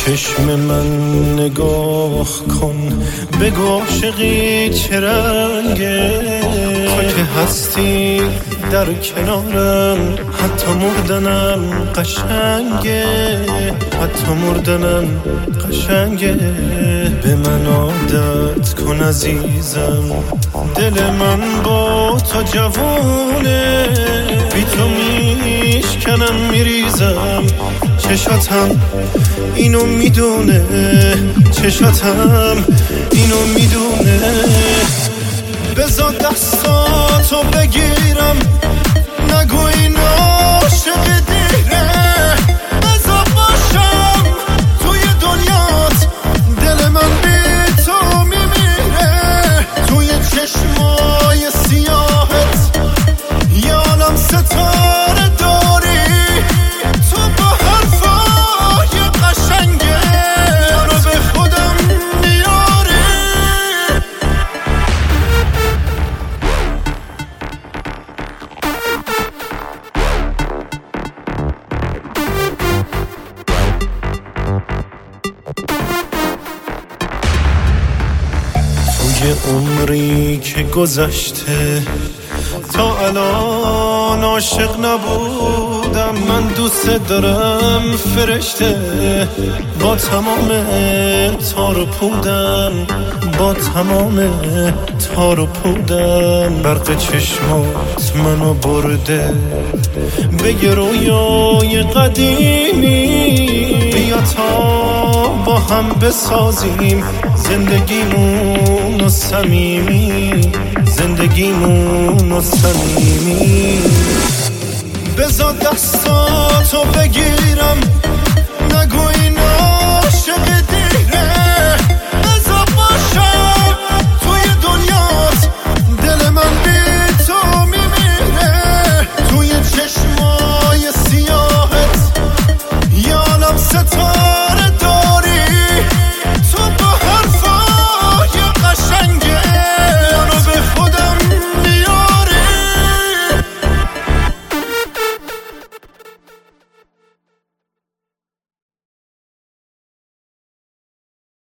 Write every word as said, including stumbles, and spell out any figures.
چشم من نگاه کن، بگو عاشقی چه رنگه. تو که هستی در کنارم، حتی مردنم قشنگه، حتی مردنم قشنگه. به من عادت کن عزیزم، دل من با تو جوونه، بی تو میشکنم میریزم. چشاتم اینو میدونه، چشاتم اینو میدونه. بذار دستاتو بگیرم، نگو این عاشق دیره. بذار باشم توی دنیات، دل من بی تو میمیره. توی چشمای سیاهت یالم ستاره داری، تو با حرفای قشنگه رو به خودم میاری. توی عمری که گذشته تا الان عاشق نبودم. من دوست دارم فرشته، با تمام تار و پودم، با تمام تار و پودم. برق چشمات منو برده به یه رویای قدیمی. بیا تا با هم بسازیم زندگیمونو صمیمی، زندگیمونو صمیمی. بذار دستاتو بگیرم، نگو این عاشق